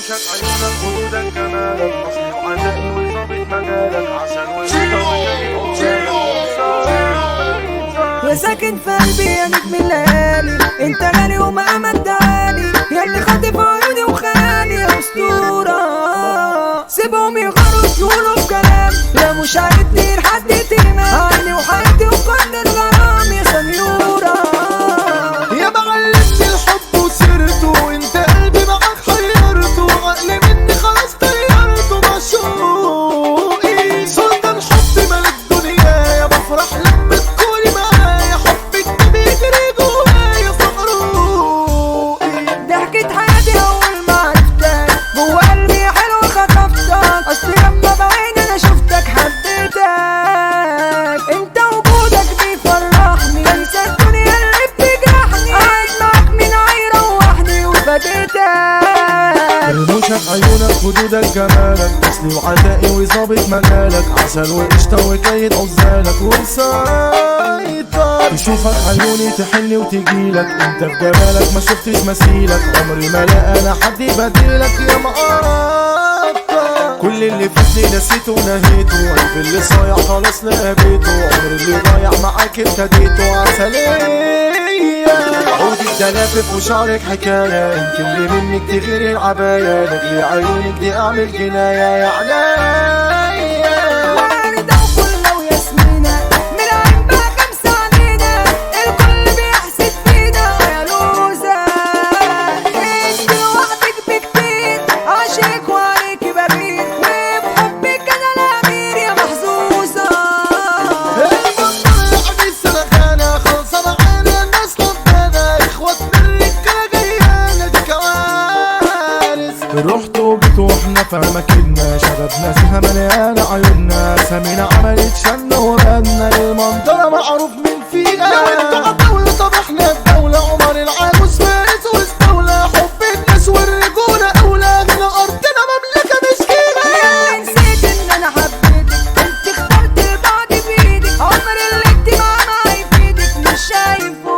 رموشك عيونك خدودك جمالك اصلي وعدائي وظابط مجالك عسل وجميل يا ساكن في قلبي يا نجم الليالي، انت غالي ومهما ادالي، يا اللي خاطف عيوني وخيالي يا اسطوره. سيبهم يغاروا يقولوا بكلام، لا مش هيدي لحد اهتمام، عيني وحياتي وكل الغرام يا سنيوره. يا معلمت الحب وسرته، انت قلبي معاك حيرته، عقلي مني خلاص طيرته مشوقي. سلطان حب ملك دنيا، يا بفرح لما تكوني معايا، حبك ده بيجري جوايا فقروقي. ضحكة حياتي اول ما عرفتك، جوا قلبي حلوة خطفتك، اصل لما بعيني انا شفتك حبيتك. انت وجودك بيفرحني، انسى الدنيا اللي بتجرحني، قاعد معاك من هيروحني وفديتك. رموشك عيونك خدودك جمالك اصلي وعدائي وظابط مجالك عسل وقشطة وكيد عزالك وسيطر. تشوفك عيوني تحلي وتجيلك، انت في جمالك ما شفتش مثيلك، عمري ما لاقى انا حد بديلك يا مقطع. كل اللي فاتني نسيته ونهيته، قلبي اللي صايع خلاص لقيته، عمري اللي ضايع معاك ابتديته عسلية. عودك دلافف وشعرك حكاية، انت اللي منك تغير العباية، لاجلي عيونك دي اعمل جناية يا عناية. وردة وفلة وياسمينة، من عين بقى خمسة عنينا، الكل بيحسد فينا يا لوزة. انت لوحدك بكتير، عاشق وعليكي بغير، وبحبك انا الامير يا محظوظة. المنظر الحديث سلخانة، خلصانة معانا الناس لبانة، اخوات من الرجالة جايانا دي كوارث. رحت وجيت واحنا في اماكننا، شبابنا فيها مليانة عيوننا، سمينا عملت شنا وغنى، المنظرة معروف من فيها. لو انتوا عالدولة طب احنا الدولة، عمر العاموس فارس واستولى، حب الناس والرجولة أولى، هنا أرضنا مملكة مسكينة. ياللي نسيت ان انا حبيتك، انت اخترت البعد بايدك، عمر الاجتماع ما هيفيدك مش شايفه.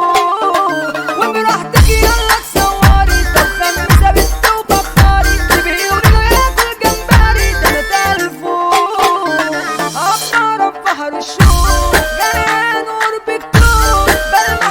وبراحتك يلا تصوري، طب خمسة بنت وبخاري، بيقولوا له ياكل جمبري ده انا تلفه. ابقى في بحر الشوق، غرقان قرب الطوق، برمي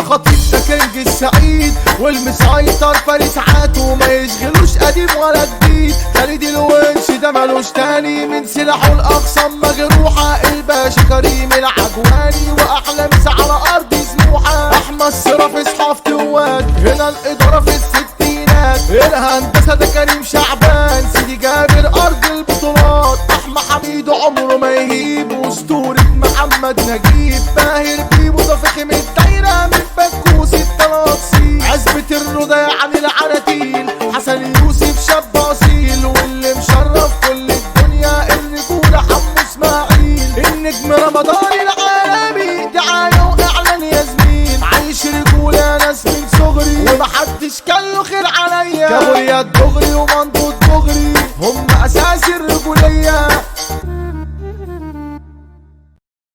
الخطيب ده كنج السعيد والمسيطر فارس عاته ما يشغلوش قديم ولا جديد. خالد الونش ده ملوش تاني من سلاحه الاقسام مجروحه. الباشا كريم العجواني واحلى مسا على ارض سموحه. احمد صراف اصحاب تواد هنا الاداره في الستينات. الهندسه ده كريم شعبان سيدي جابر ارض البطولات. احمد حميد عمره ما يهيب اسطوره محمد نجيب. باهر بيبو ده فخم الدايره من بكوس التناصيل. عزبة الرضا عن العناتيل حسن يوسف شاب اصيل. واللي مشرف كل الدنيا الرجوله حمو اسماعيل. النجم رمضان العالمي دعايه واعلان يا زميل. عايش رجوله ناس من صغري ومحدش كان له خير عليا.